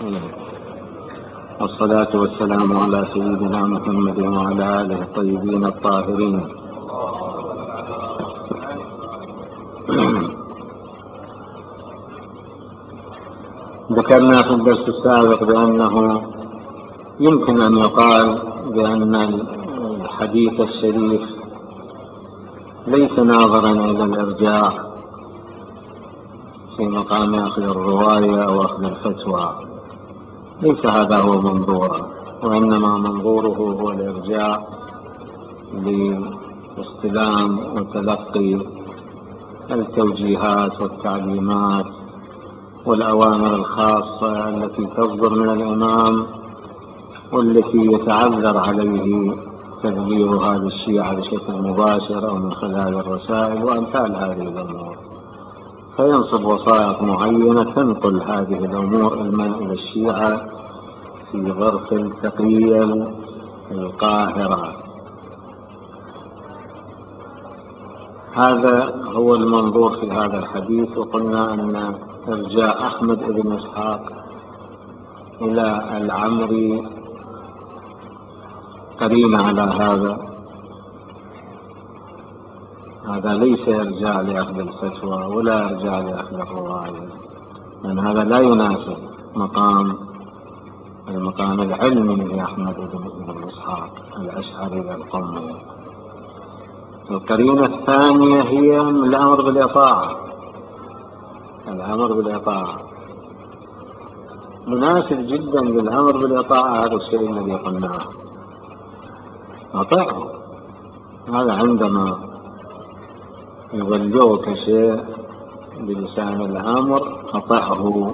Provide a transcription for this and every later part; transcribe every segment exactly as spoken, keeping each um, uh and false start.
والصلاة والسلام على سيدنا محمد وعلى آله الطيبين الطاهرين. ذكرنا في الدرس السابق بأنه يمكن أن يقال بأن الحديث الشريف ليس ناظرا إلى الإرجاع في مقام أخذ الرواية أو أخذ الفتوى، ليس هذا هو منظوره، وإنما منظوره هو الإرجاع لاستلام وتلقي التوجيهات والتعليمات والأوامر الخاصة التي تصدر من الإمام والتي يتعذر عليه تبليغها للشيعة بشكل مباشر أو من خلال الرسائل وأمثال هذه الأمور، فينصب وسائط معينة تنقل هذه الأمور إلى الشيعة في ظرف التقية القاهرة. هذا هو المنظور في هذا الحديث. وقلنا أن إرجاع أحمد بن إسحاق إلى العمري قرين على هذا، هذا ليس إرجاع لأخذ الفتوى ولا إرجاع لأخذ الرواية، لأن هذا لا يناسب مقام المقام العلمي لأحمد بن إسحاق الأشعري القمي. القرينة الثانية هي الأمر بالإطاعة. الأمر بالإطاعة مناسب جدا للأمر بالإطاعة، هذا الشيء الذي قلناه، أطعه. هذا عندما يبلغك شيء بلسان الأمر أطعه،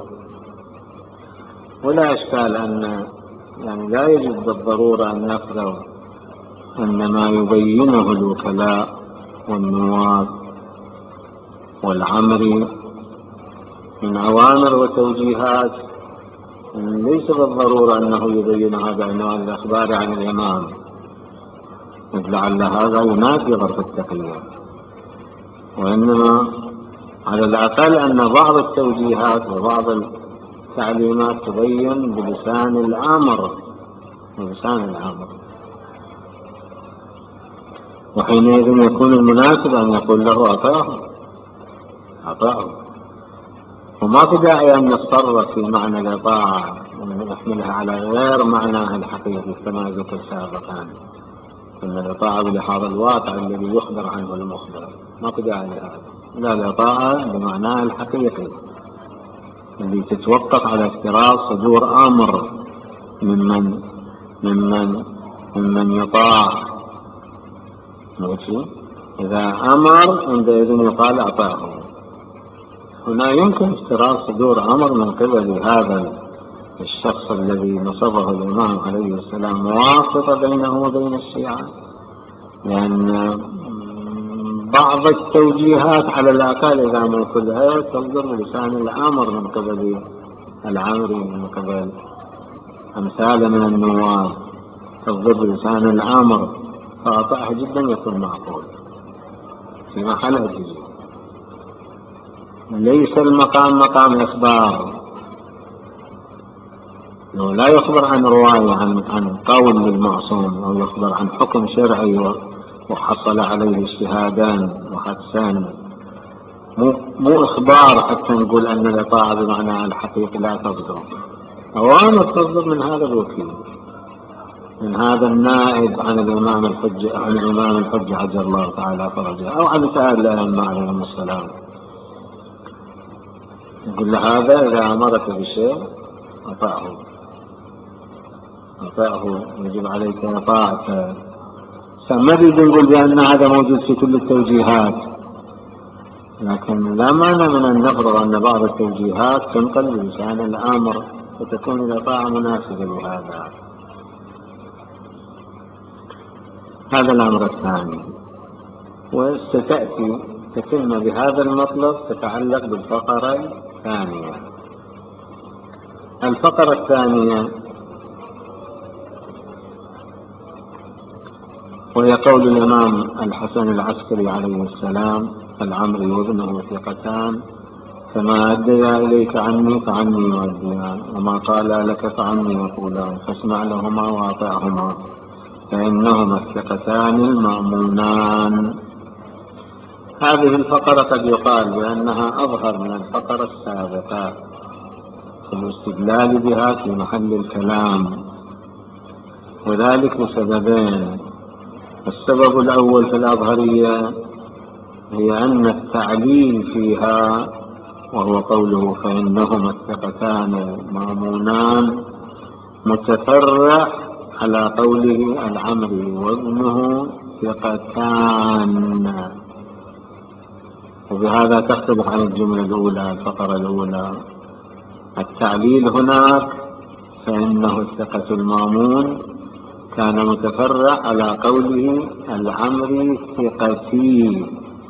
ولا إشكال أن يعني لا يجب بالضرورة أن نفرض أن ما يبينه الوكلاء والنواب والعمري من أوامر وتوجيهات ليس بالضرورة أنه يبينها بعنوان الأخبار عن الإمام، لعل هذا ينافي ظرف التقية، وإنما على الأقل أن بعض التوجيهات وبعض التعليمات تبين بلسان الأمر بلسان الأمر وحينئذ يكون المناسب أن يقول له أطعه أطعه وما في داعي أن نتصرف في معنى الإطاعة ونحملها على غير معناها الحقيقي كما ذكر سابقا، أن الإطاعة بلحاظ الواقع الذي يخبر عنه المخبر، ما في داعي لهذا، لا، الإطاعة بمعناها الحقيقي الذي تتوقف على افتراض صدور أمر ممن ممن ممن يطاع. ماشي، إذا أمر عندئذ يقال أطاعه. هنا يمكن افتراض صدور أمر من قبل هذا الشخص الذي نصبه الإمام عليه السلام واسطة بينه وبين الشيعة، لأن بعض التوجيهات على الأقل إذا ما كلها تصدر بلسان الأمر من قبل العمري من قبل أمثال من النواب، تصدر بلسان الأمر، فأطاعه جدا يكون معقول في محل الجزء. ليس المقام مقام إخبار، لو لا يخبر عن رواية عن عن قول للمعصوم أو يخبر عن حكم شرعي وحصل عليه اجتهادان وحدثان، مو مو إخبار حتى نقول أن الإطاعة بمعنى الحقيقي لا تصدر. أوامر تصدر من هذا الوكيل، من هذا النائب عن الإمام الحجة عن الإمام الحجة عجل الله تعالى فرجه، أو عن سائر الأئمة عليهم السلام، يقول هذا إذا أمرك بشيء أطاعه أطاعه يجب عليك إطاعته. ما نريد نقول بأن هذا موجود في كل التوجيهات، لكن لا مانع من أن نفرض أن بعض التوجيهات تنقل بلسان الأمر وتكون الإطاعة مناسبة لهذا. هذا الأمر الثاني. وستأتي تتم بهذا المطلب تتعلق بالفقرة الثانية. الفقرة الثانية وهي قول الإمام الحسن العسكري عليه السلام: العمري وابنه ثقتان كما أدي إليك عني فعني يؤديان، وما قال لك فعني يقولان، فاسمع لهما وأطعهما فإنهما الثقتان المأمونان. هذه الفقرة قد يقال بأنها أظهر من الفقرة السابقة في الاستدلال بها في محل الكلام، وذلك لسببين. السبب الأول في الأظهرية هي أن التعليل فيها، وهو قوله فإنهما الثقتان المأمونان، متفرع على قوله العمري وابنه ثقتان، وبهذا تختلف عن الجملة الأولى الفقرة الأولى. التعليل هناك فإنه الثقة المأمون كان متفرع على قوله العمري ثقتي،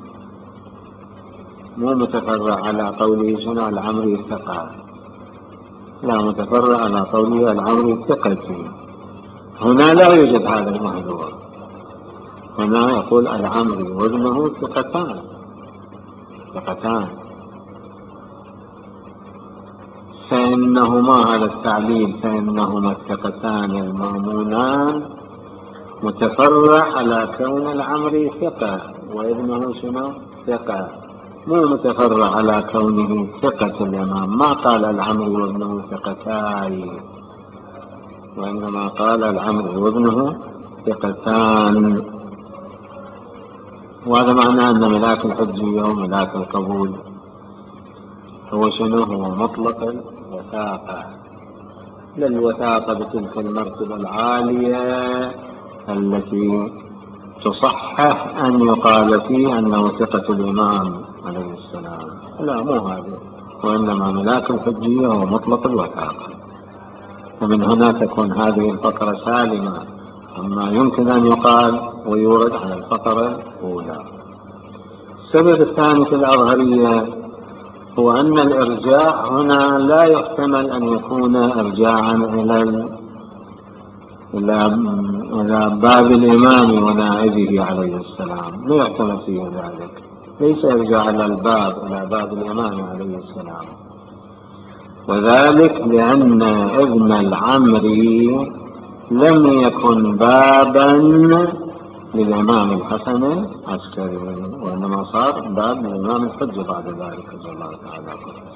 مو متفرع على قوله شنو العمري ثقة، لا، متفرع على قوله العمري ثقتي. هنا لا يوجد هذا المحذور، هنا يقول العمري وابنه ثقتان ثقتان فإنهما، هذا التعليل فإنهما الثقتان المأمونان متفرع على كون العمري ثقة وابنه شنو ثقة، مو متفرع على كونه ثقة الإمام. ما قال العمري وابنه ثقتاي، وإنما قال العمري وابنه ثقتان. وهذا معناه أن ملاك الحجية وملاك القبول هو شنو؟ هو مطلق الوثاقة، لا الوثاقة بتلك المرتبة العالية التي تصحح أن يقال فيه أنه ثقة الإمام عليه السلام، لا، مو هذا، وإنما ملاك الحجية هو مطلق الوثاقة. ومن هنا تكون هذه الفقرة سالمة عما يمكن أن يقال ويورد على الفقرة الأولى. السبب الثاني في الأظهرية هو أن الإرجاع هنا لا يحتمل أن يكون إرجاعا إلى إلى باب الإمام ونائبه عليه السلام، لا يحتمل فيه ذلك، ليس إرجاع إلى الباب إلى باب الإمام عليه السلام، وذلك لأن ابن العمري لم يكن بابا للإمام الحسن العسكري، وإنما صار باب للإمام الحجة بعد ذلك رضي الله تعالى عنه.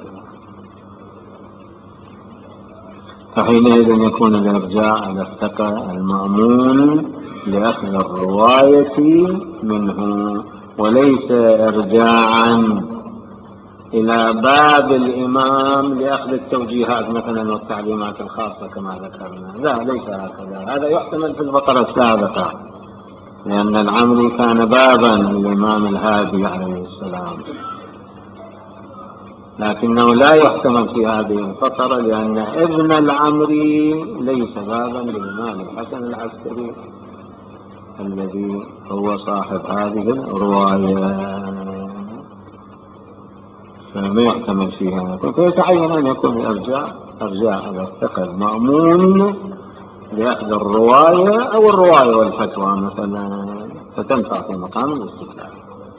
فحينئذ يكون الإرجاع على الثقة المأمون لأخذ الرواية منه، وليس إرجاعا إلى باب الإمام لأخذ التوجيهات مثلا والتعليمات الخاصة كما ذكرنا، لا، ليس هكذا. هذا يحتمل في الفقرة السابقة، لأن العمري كان بابا للإمام الهادي عليه السلام، لكنه لا يحتمل في هذه الفقرة لأن ابن العمري ليس بابا للإمام الحسن العسكري الذي هو صاحب هذه الرواية، فما يحتمل فيها، فيتعين أن يكون الإرجاع إرجاع على الثقة المأمون لأخذ الرواية أو الرواية والفتوى مثلا، فتنفع في مقام الاستدلال.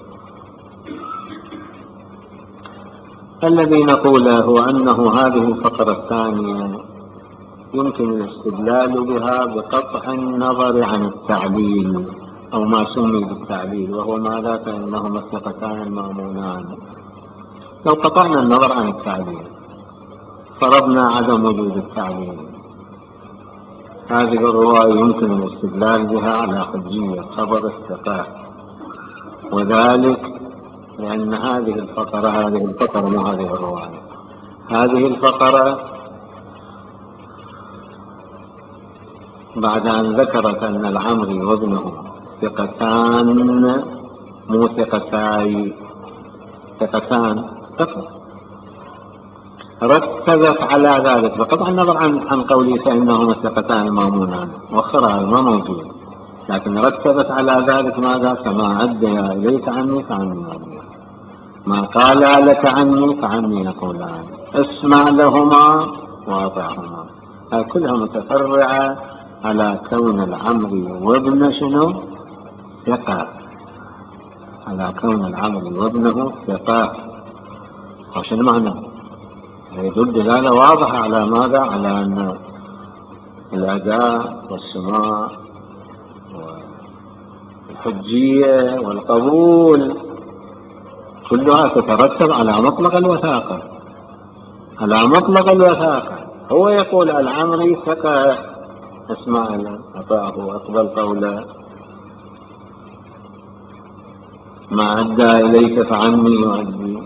الذي نقوله هو أنه هذه الفقرة الثانية يمكن الاستدلال بها بقطع النظر عن التعليل أو ما سمي بالتعليل، وهو ماذا؟ فإنهما الثقتان المأمونان. لو قطعنا النظر عن التعليل فرضنا عدم وجود التعليل، هذه الرواية يمكن الاستدلال بها على حجية خبر الثقة، وذلك لأن هذه الفقرة هذه الفقرة مو هذه الرواية هذه الفقرة بعد أن ذكرت أن العمري وابنه ثقتان مو ثقتاي، ثقتان فقط، رتبت على ذلك بقطع النظر عن عن قولي فإنهما الثقتان المأمونان، وأخرها ما موجود، لكن رتبت على ذلك ماذا؟ كما أدي إليك عني فعني أدي، ما قال لك عني فعني يقولان، اسمع لهما وأطعهما. هذه كلها متفرعة على كون العمري وابن شنو؟ ثقة، على كون العمري وابنه ثقة. وشنو معنى؟ يدل دلالة واضحة على ماذا؟ على أن الأداء والسماع والحجية والقبول كلها تترتب على مطلق الوثاقة، على مطلق الوثاقة. هو يقول العمري ثقة اسماعيل أطاعه وأقبل قوله، ما أدى إليك فعني يؤدي.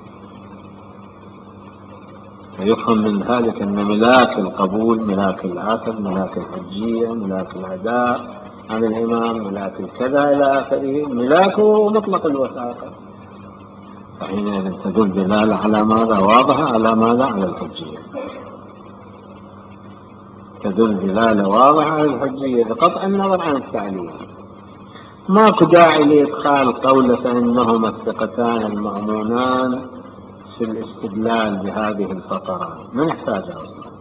فيفهم من ذلك أن ملاك القبول، ملاك العقل، ملاك الحجية، ملاك الأداء عن الإمام، ملاك الكذا إلى آخره، ملاكه مطلق الوثاقة. فحينئذ تدل دلالة على ماذا؟ واضحة على ماذا؟ على الحجية. تدل دلالة واضحة على الحجية بقطع النظر عن التعليل. ماكو داعي لإدخال قول فإنهما الثقتان المأمونان في الاستدلال بهذه الفقرة، ما نحتاجها أصلا.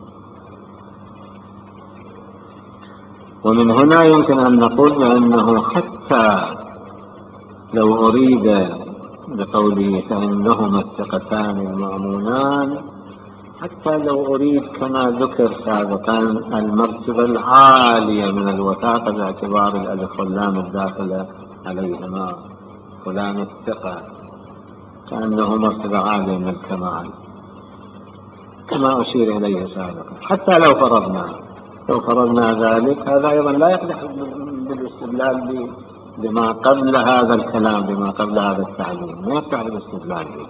ومن هنا يمكن أن نقول بأنه حتى لو أريد بقوله فإنهما الثقتان المأمونان، حتى لو أريد كما ذكر سابقا المرتبة العالية من الوثاقة باعتبار الألف واللام الداخلة عليهما، فلان الثقة كأنه مرتبة عالية من الكمال كما أشير إليه سابقا. حتى لو فرضنا لو فرضنا ذلك، هذا أيضا لا يقدح بالاستدلال بما قبل هذا الكلام، بما قبل هذا التعليم، ما يقدح بالاستدلال به،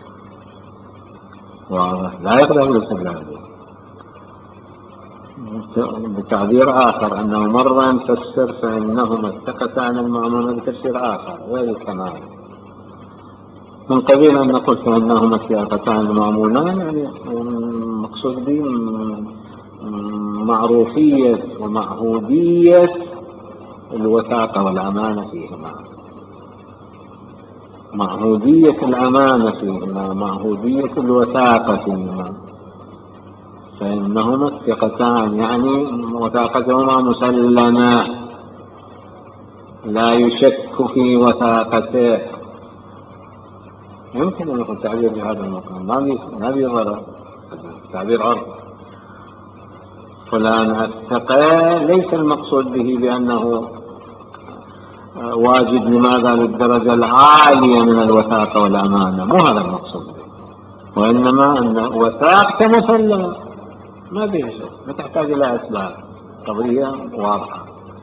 واضح؟ لا يقدح بالاستدلال به. بتعبير آخر أنه مرة نفسر فإنهما الثقتان المأمونان بتفسير آخر غير الكمال، من قبيل أن نقول فإنهما الثقتان المأمونان، يعني مقصود به معروفية ومعهودية الوثاقة والأمانة فيهما، معهودية الأمانة فيهما، معهودية الوثاقة فيهما. فإنهما الثقتان يعني وثاقتهما مسلمة، لا يشك في وثاقته. يمكن أن يكون تعبير بهذا المقام، ما بيظهر تعبير عرض فلان الثقة، ليس المقصود به بأنه واجب لماذا للدرجة العالية من الوثاقة والأمانة، مو هذا المقصود به، وإنما أن وثاقته مسلمة ما فيه شيء، ما تحتاج إلى أسباب، قضية واضحة.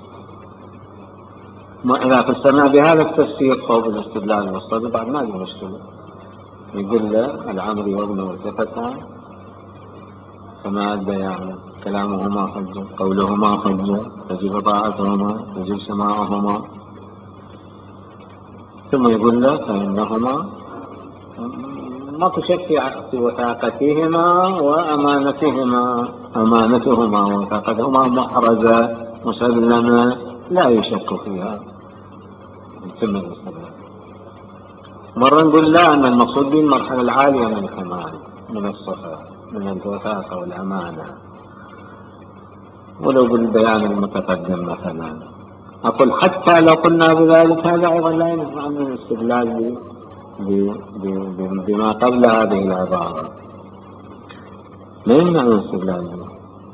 ما إذا فسرنا بهذا التفسير فوق الاستدلال والصدق بعد ما في مشكلة. يقول له العمري وابنه ثقتان فما أدى يعني كلامهما حجة، قولهما حجة، تجب طاعتهما، تجب سماعهما. ثم يقول له فإنهما ما تشك في وثاقتهما وأمانتهما، أمانتهما ووثاقتهما محرزة مسلمة لا يشك فيها. ثم مرة نقول لا، أن المقصود به المرحلة العالية من الكمال، من الصفة، من الوثاقة والأمانة. ولو بالبيان المتقدم مثلا أقول حتى لو قلنا بذلك، هذا أيضا لا ينفع من الاستدلال بما قبل هذه العبارة، لا يمنع من الاستدلال به.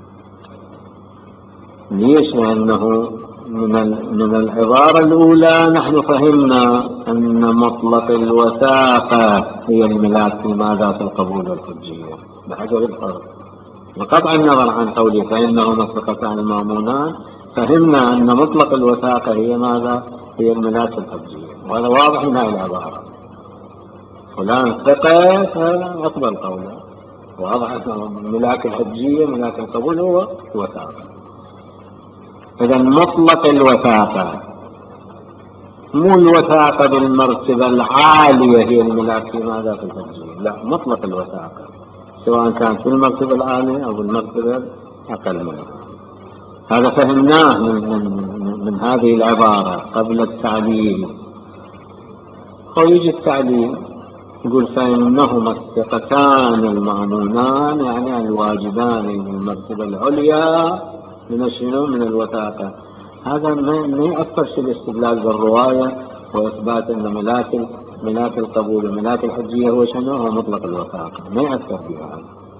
ليش؟ لأنه من من العبارة الأولى نحن فهمنا أن مطلق الوثاقة هي الملاك في ماذا؟ في القبول والحجية بحجر الفرق. بقطع النظر عن قوله فإنهما الثقتان المأمونان، فهمنا أن مطلق الوثاقة هي ماذا؟ هي الملاك الحجية، وهذا واضح من هذه العبارة. فلان ثقة فأقبل قوله، واضح أن ملاك الحجية ملاك القبول هو الوثاقة. إذا مطلق الوثاقة، مو الوثاقة بالمرتبة العالية هي الملاك في ماذا؟ في الحجية، لا، مطلق الوثاقة سواء كان في المرتبة العالية أو المرتبة أقل منها. هذا فهمناه من, من, من هذه العبارة قبل التعليل. ويجي التعليل يقول فإنهما الثقتان المأمونان، يعني الواجبان للمرتبة العليا من الشنو؟ من الوثاقة. هذا ما يأثر في الاستدلال بالرواية وإثبات أن ملاك ملاك القبول وملاك الحجية هو شنو؟ هو مطلق الوثاقة، ما يأثر فيها.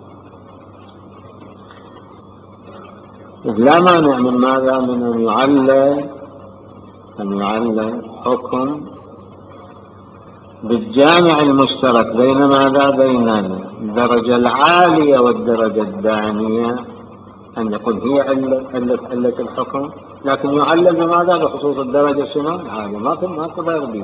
لا مانع من ماذا؟ من أن يعلل أن يعلل حكم بالجامع المشترك بين ماذا؟ بين الدرجة العالية والدرجة الدانية، أن يقول هي علة علة علة الحكم، لكن يعلل بماذا؟ بخصوص الدرجة شنو؟ العالية، ما في ما تضير به.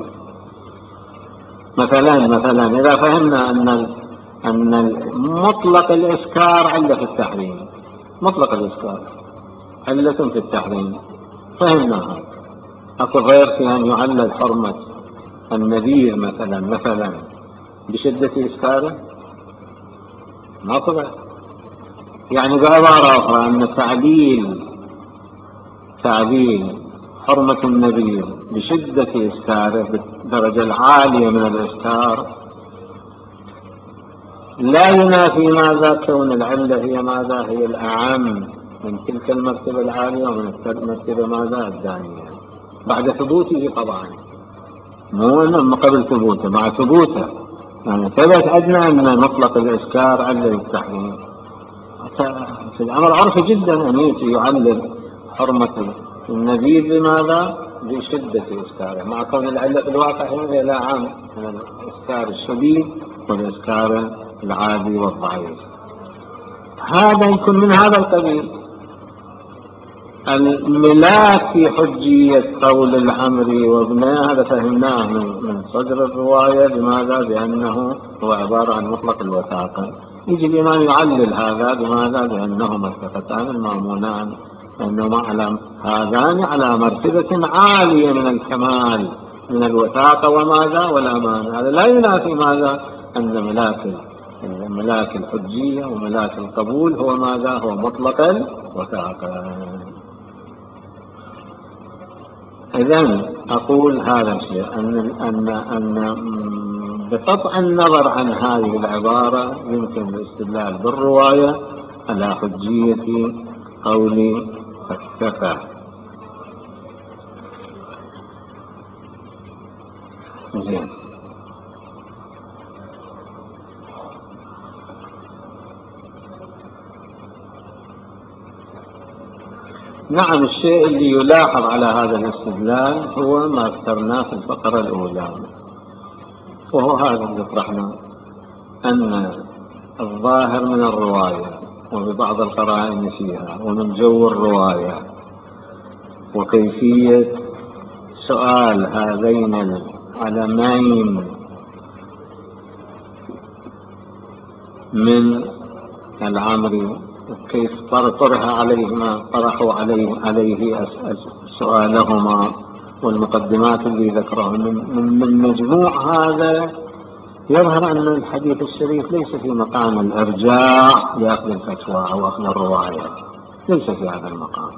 مثلا مثلا إذا فهمنا أن أن مطلق الإسكار علة في التحريم، مطلق الإسكار علة في التحريم، فهمناها، أكو غير في أن يعلل حرمة النبيذ مثلا مثلا بشدة إسكاره؟ ما طبعا. يعني بعبارة أخرى أن تعليل تعليل حرمة النبيذ بشدة إسكاره بالدرجة العالية من الإسكار لا ينافي ماذا؟ كون العلة هي ماذا؟ هي الأعم من تلك المرتبة العالية ومن المرتبة ماذا؟ الدانية، بعد ثبوته طبعا، مو أنه قبل ثبوته، مع ثبوته. يعني ثبت عندنا أن مطلق الإسكار علة التحريم، في الأمر عرفي جدا أن يعلل حرمة النبيذ بماذا؟ بشدة إسكاره، مع كون العلة في الواقع هي لا عام من الإسكار الشديد والإسكار العادي والضعيف. هذا يكون من هذا القبيل. الملاك في حجية قول العمري وابنه هذا فهمناه من صدر الرواية بماذا؟ بأنه هو عبارة عن مطلق الوثاقة. يجي الإمام يعلل هذا بماذا؟ بأنهما الثقتان المامونان، أنهما على هذان على مرتبة عالية من الكمال من الوثاقة وماذا؟ والأمان. هذا لا ينافي ماذا؟ أن ملاك ملاك الحجية وملاك القبول هو ماذا؟ هو مطلق الوثاقة. إذن أقول هذا الشيء أن أن أن بقطع النظر عن هذه العبارة يمكن الاستدلال بالرواية على حجية قول الثقة. زين. نعم، الشيء اللي يلاحظ على هذا الاستدلال هو ما ذكرناه في الفقرة الأولى، وهو هذا اللي طرحنا، أن الظاهر من الرواية وببعض القرائن فيها ومن جو الرواية وكيفية سؤال هذين العلمين من العمري، كيف طرح عليهما طرحوا عليه عليه سؤالهما والمقدمات اللي ذكرها، من, من مجموع هذا يظهر أن الحديث الشريف ليس في مقام الإرجاع لأخذ الفتوى أو أخذ الرواية، ليس في هذا المقام،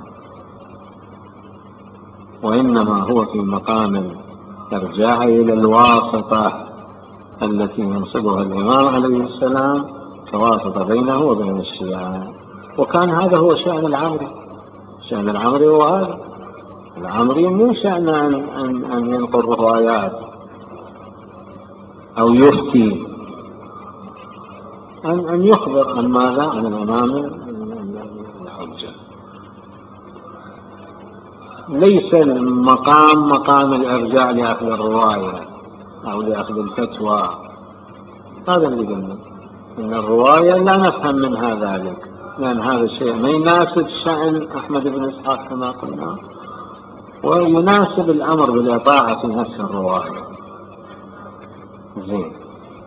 وإنما هو في مقام الإرجاع إلى الواسطة التي ينصبها الإمام عليه السلام كواسطة بينه وبين الشيعة. وكان هذا هو شأن العمري. شأن العمري هو هذا. العمري مو شأن أن, أن, أن ينقل روايات أو يفتي، أن, أن يخبر عن ماذا؟ عن الإمام الحجة. ليس المقام مقام الإرجاع لأخذ الرواية أو لأخذ الفتوى. هذا اللي قلنا، إن الرواية لا نفهم منها ذلك، لأن هذا الشيء ما يناسب شأن أحمد بن إسحاق كما قلنا، ويناسب الأمر بالإطاعة في نفس الرواية. زين.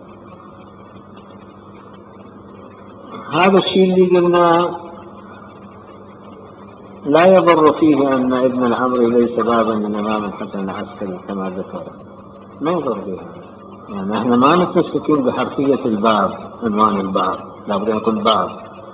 هذا الشيء اللي قلنا لا يضر فيه أن ابن العمري ليس بابا من الإمام الحسن العسكري كما ذكر، ما يضر فيها. يعني احنا ما نتمسكين بحرفية الباب، عنوان الباب لابد أن يكون باب،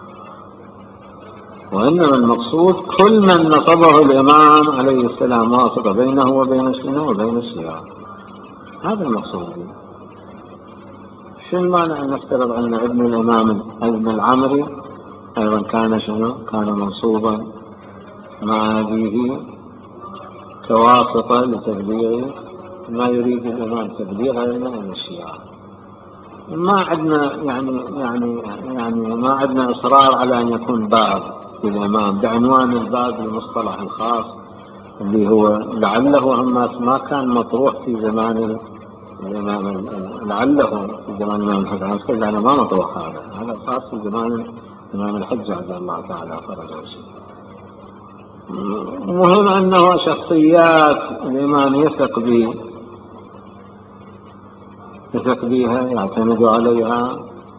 وإنما المقصود كل من نصبه الإمام عليه السلام واسطة بينه وبين السنة وبين الشيعة. هذا المقصود. شو المانع أن نفترض أن ابن الإمام ابن العمري أيضا كان شنو؟ كان منصوبا مع أبيه كواسطة لتبليغ ما يريد الإمام تبليغه إلا من الشيعة. ما عندنا يعني يعني يعني ما عندنا إصرار على أن يكون باب للإمام بعنوان الباب المصطلح الخاص اللي هو لعله أما ما كان مطروح في زمان الإمام، لعله في زمان الإمام الحسن العسكري، لأنه ما مطروح هذا هذا خاص في زمان الإمام الحجة عز الله تعالى فرجه الشيء. مهم أنه شخصيات الإمام يثق به يثق بها يعتمد عليها،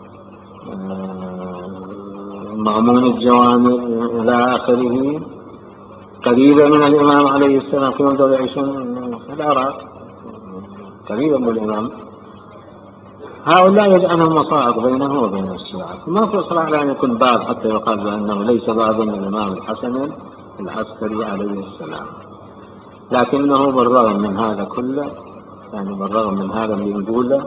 مأمون الجوانب إلى آخره، قريبة من الإمام عليه السلام في دول يعيشون في العراق، قريبة من الإمام. هؤلاء يجعلهم مصاعب بينه وبين الشيعة. ما في إصرار على أن يكون باب حتى يقال بأنه ليس باب من الإمام الحسن العسكري عليه السلام. لكنه بالرغم من هذا كله، يعني بالرغم من هذا اللي نقوله،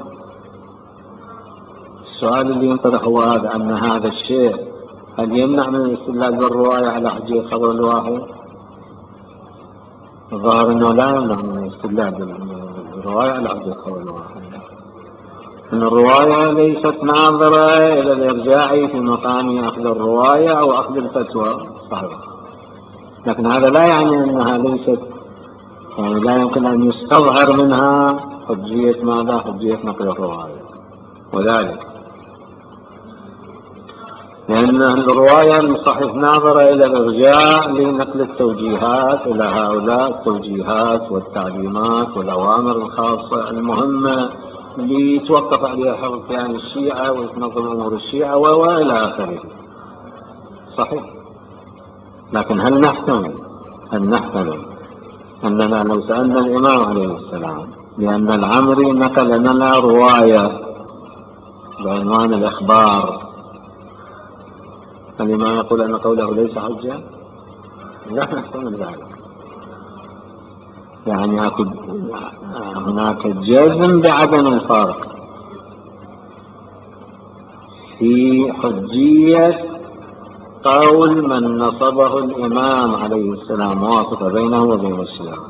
السؤال اللي ينطرح هو هذا، أن هذا الشيء هل يمنع من الاستدلال بالرواية على حجية خبر الواحد؟ الظاهر أنه لا يمنع من الاستدلال بالرواية على حجية خبر الواحد، أن الرواية ليست ناظرة إلى الإرجاع في مقام أخذ الرواية أو أخذ الفتوى، صحيح، لكن هذا لا يعني أنها ليست، يعني لا يمكن أن يستظهر منها حجية ماذا؟ حجية نقل الرواية. وذلك لأن الرواية المصحف ناظرة إلى الإرجاع لنقل التوجيهات إلى هؤلاء، التوجيهات والتعليمات والأوامر الخاصة المهمة اللي يتوقف عليها حفظ كيان الشيعة ويتنظم أمور الشيعة وإلى آخره. صحيح، لكن هل نحتمل هل نحتمل أننا لو سألنا الإمام عليه السلام لأن العمري نقل لنا رواية بعنوان الإخبار، الإمام يقول أن قوله ليس حجة؟ لا نحتمل ذلك. يعني هناك جزم بعدم الفرق في حجية قول من نصبه الإمام عليه السلام واسطة بينه وبين الشيعة.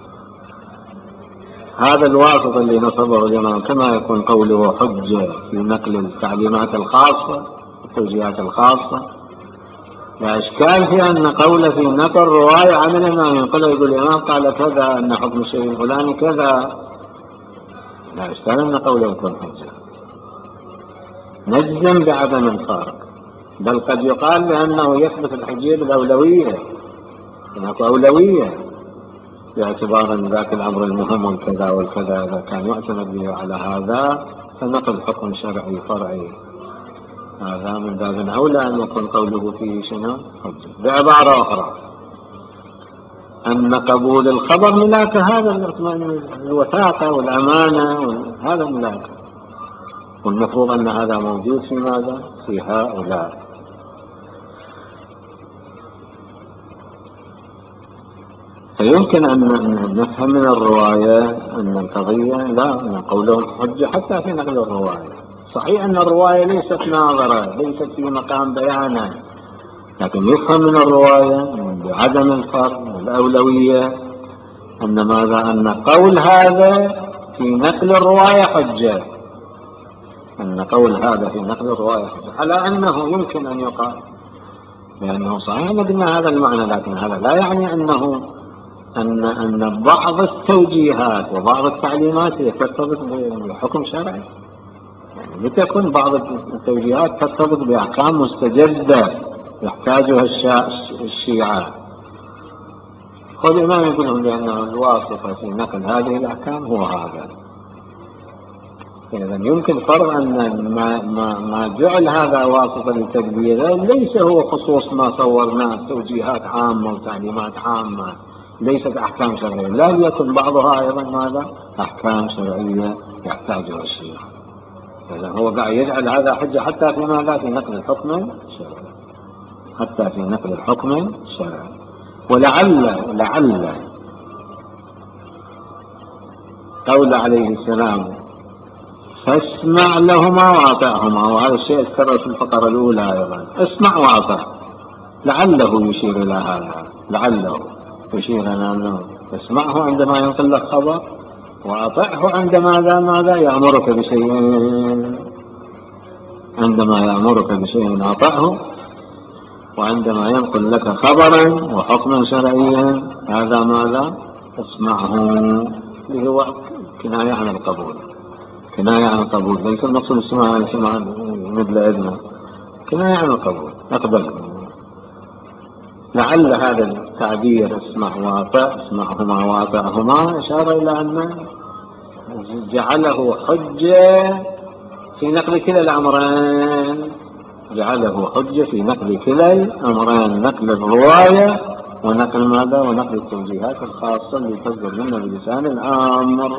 هذا الواسطة اللي نصبه الإمام كما يكون قوله حجة في نقل التعليمات الخاصة التوجيهات الخاصة، لا إشكال في أن قول في نقل رواية عن الإمام ينقل يقول الإمام قال كذا أن حكم الشيء الفلاني كذا، لا إشكال أن قوله يكون حجة. نجزم بعدم الفارق، بل قد يقال لأنه يثبت الحجية بالأولوية، هناك أولوية باعتبار أن ذاك الأمر المهم والكذا والكذا إذا كان يعتمد به على هذا فنقل حكم شرعي فرعي، هذا من باب أولى أن يكون قوله فيه شنو حجة. بعبارة أخرى أن قبول الخبر ملاك هذا الوثاقة والأمانة، هذا ملاك، والمفروض أن هذا موجود في ماذا؟ في هؤلاء. فيمكن أن نفهم من الرواية أن القضية لا، أن قولهم حجة حتى في نقل الرواية. صحيح أن الرواية ليست ناظرة، ليست في مقام بيانه، لكن يفهم من الرواية بعدم الفرق والأولوية أن ماذا؟ أن قول هذا في نقل الرواية حجة، أن قول هذا في نقل الرواية حجة، على أنه يمكن أن يقال لأنه صحيح قلنا هذا المعنى، لكن هذا لا يعني أنه أن أن بعض التوجيهات وبعض التعليمات ترتبط بحكم شرعي. يعني لتكن بعض التوجيهات ترتبط بأحكام مستجدة يحتاجها الشيعة، والإمام يقول لهم بأنه الواسطة في نقل هذه الأحكام هو هذا. إذا يمكن فرض أن ما, ما, ما جعل هذا واسطة لتدبيره ليس هو خصوص ما صورناه توجيهات عامة وتعليمات عامة، ليست أحكام شرعية، لا يكن بعضها أيضا ماذا؟ أحكام شرعية يحتاجها الشيعة. إذا هو قاعد يجعل هذا حجة حتى في ماذا؟ في نقل الحكم الشرعي، حتى في نقل الحكم الشرعي. ولعل لعل قول عليه السلام فاسمع لهما واطعهما، وهذا الشيء ذكر في الفقرة الأولى أيضا، اسمع واطع، لعله يشير إلى هذا، لعله يشير إلى أنه تسمعه عندما ينقل لك خبر وأطعه عند ماذا ماذا يأمرك بشيء، عندما يأمرك بشيء أطعه، وعندما ينقل لك خبرا وحكما شرعيا هذا ماذا اسمعه، اللي هو كناية عن القبول، كناية عن القبول، ليس المقصود اسمع اسمع مثل إذنه، كناية عن القبول اقبل. لعل هذا التعبير اسمع واطع، اسمعهما واطعهما، إشارة إلى أن جعله حجة في نقل كلا الأمرين، جعله حجة في نقل كلا الأمرين، نقل الرواية ونقل ماذا، ونقل التوجيهات الخاصة اللي تصدر منه بلسان الأمر.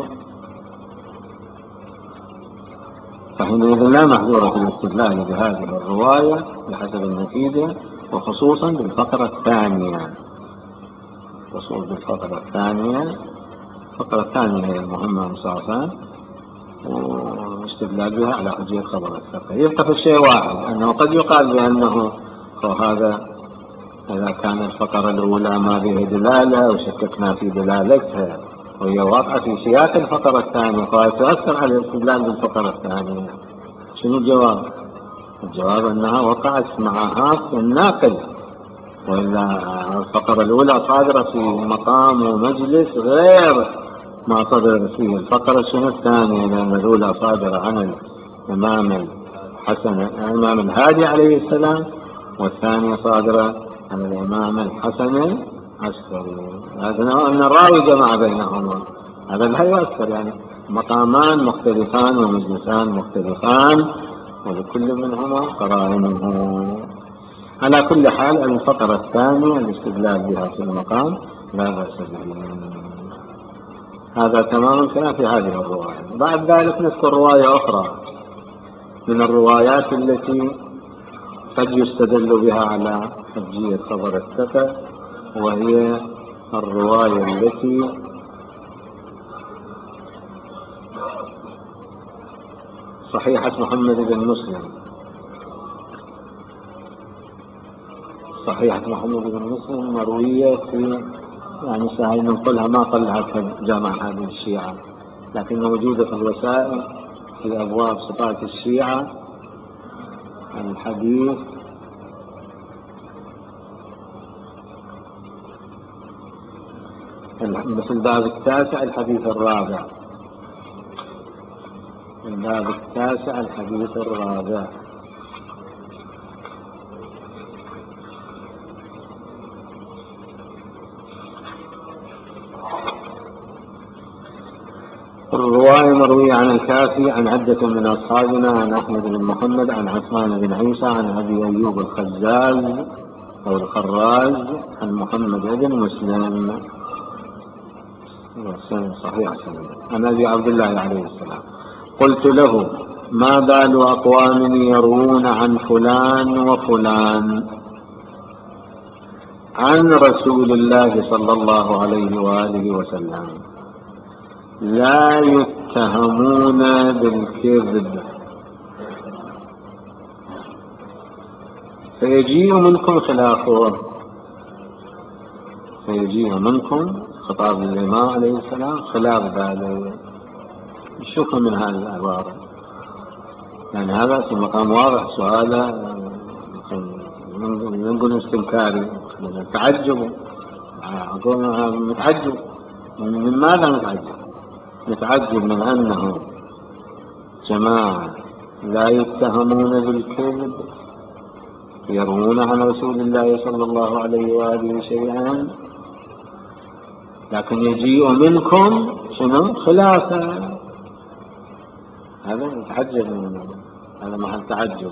فحينئذ لا محظور في الاستدلال بهذه الرواية بحسب النتيجة، وخصوصا بالفقرة الثانية، خصوصا بالفقرة الثانية. الفقرة الثانية هي المهمة مساعدة واستدلال بها على حجية خبر الثقة. يبقى في الشيء واحد، أنه قد يقال بأنه هذا إذا كان الفقرة الأولى ما بها دلالة وشككنا في دلالتها وهي واقعة في سياق الفقرة الثانية، فهي تؤثر على الاستدلال بالفقرة الثانية. شنو الجواب؟ الجواب أنها وقعت معها في الناقل، وإلا الفقرة الأولى صادرة في مقام ومجلس غير ما صدر فيه الفقرة شنو الثانية، لأن الأولى صادرة عن الإمام الحسن الإمام الهادي عليه السلام، والثانية صادرة عن الإمام الحسن العسكري. هذا أن الراوي جمع بينهما، هذا لا يؤثر، يعني مقامان مختلفان ومجلسان مختلفان ولكل منهما قرائنه. على كل حال الفقرة الثانية الاستدلال بها في المقام لا بأس به. هذا تمام الكلام في هذه الرواية. بعد ذلك نذكر رواية أخرى من الروايات التي قد يستدل بها على حجية خبر الثقة، وهي الرواية التي صحيحة محمد بن مسلم، صحيحة محمد بن مسلم مروية في يعني سهل ننقلها ما قلها جامع هذه الشيعة، لكن موجودة في الوسائل في أبواب صفات الشيعة الحديث مثل الباب التاسع الحديث الرابع، الباب التاسع الحديث الرابع. الرواية مروية عن الكافي عن عدة من أصحابنا عن أحمد بن محمد عن عثمان بن عيسى عن أبي أيوب الخزاز أو الخراز عن محمد بن مسلم صحيح عن أبي عبد الله عليه السلام. قلت له ما بال أقوام يروون عن فلان وفلان عن رسول الله صلى الله عليه وآله وسلم لا يتهمون بالكذب فيجيء منكم خلافه، فيجيء منكم خطاب الإمام عليه السلام خلاف ذلك. شوف من هذه العبارة، يعني هذا في مقام واضح سؤاله نقول استنكاري تعجب، أقول متعجب من ماذا نتعجب؟ نتعجب من أنه جماعة لا يتهمون بالكذب يروون عن رسول الله صلى الله عليه وآله شيئا، لكن يجيء منكم شنو خلافه. هذا نتعجب منه، هذا محل تعجب.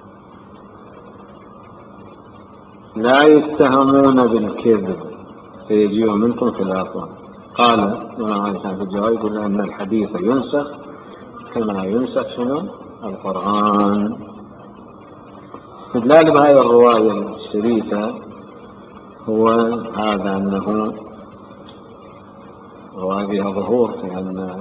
لا يتهمون بالكذب فيجيء منكم خلافه. قال الإمام عليه السلام في الجواب يقول أن الحديث ينسخ كما ينسخ شنو القرآن. استدلال بهذه الرواية الشريفة هو هذا، أنه رواية ظهور في أن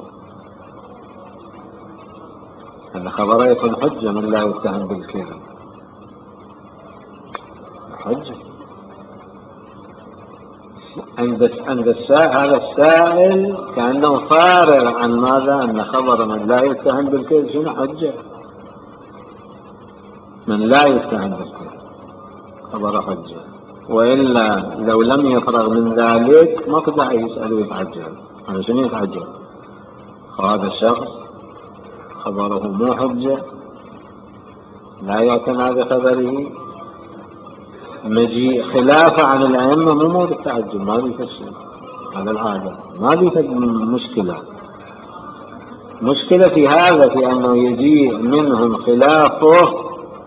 أن خبره يكون حجة من لا يتهم بالكذب، حجة عند عند السائل هذا السائل كأنه فارغ عن ماذا؟ أن خبر من لا يتهم بالكذب شنو حجة؟ من لا يتهم بالكذب خبر حجة، وإلا لو لم يفرغ من ذلك ما قد يسأل ويتعجب. أنا شنو يتعجب؟ هذا الشخص خبره مو حجة، لا يعتنى بخبره، مجيء خلافه عن الأئمة مو موضوع التعجب، ما بيفسر على العادة، ما بيفسر مشكلة. مشكلة في هذا، في أنه يجيء منهم خلافه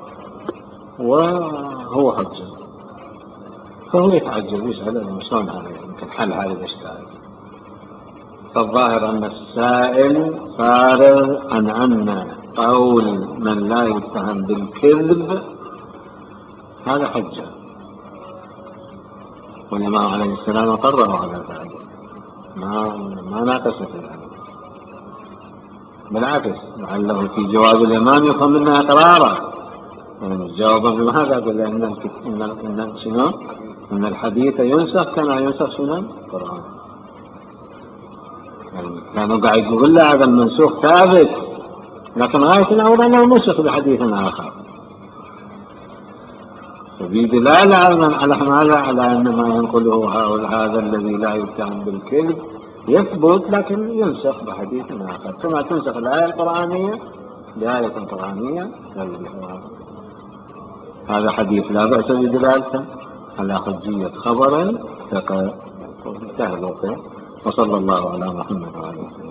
وهو حجة، فهو يتعجب يسأل شلون هذا يمكن حل هذه الإشكال. فالظاهر أن السائل فارغ عن أن قول من لا يتهم بالكذب هذا حجة، والإمام عليه السلام قرر على ذلك، ما ما ناقش في ذلك، بالعكس لعله في جواب الإمام يفهم منه إقراره، يعني جوابا بماذا؟ قال إن إن إن شنو؟ إن الحديث ينسخ كما ينسخ شنو؟ القرآن. يعني كانوا قاعد يقول له هذا المنسوخ ثابت، لكن غاية الأمر أنه نسخ بحديث آخر، ففي دلالة على ماذا؟ على أن ما ينقله هذا الذي لا يتهم بالكذب يثبت، لكن ينسخ بحديث آخر، كما تنسخ الآية القرآنية بآية قرآنية. هذا حديث لا بأس بدلالته على حجية خبر ثقة. وصلى الله على محمد وعلى آله.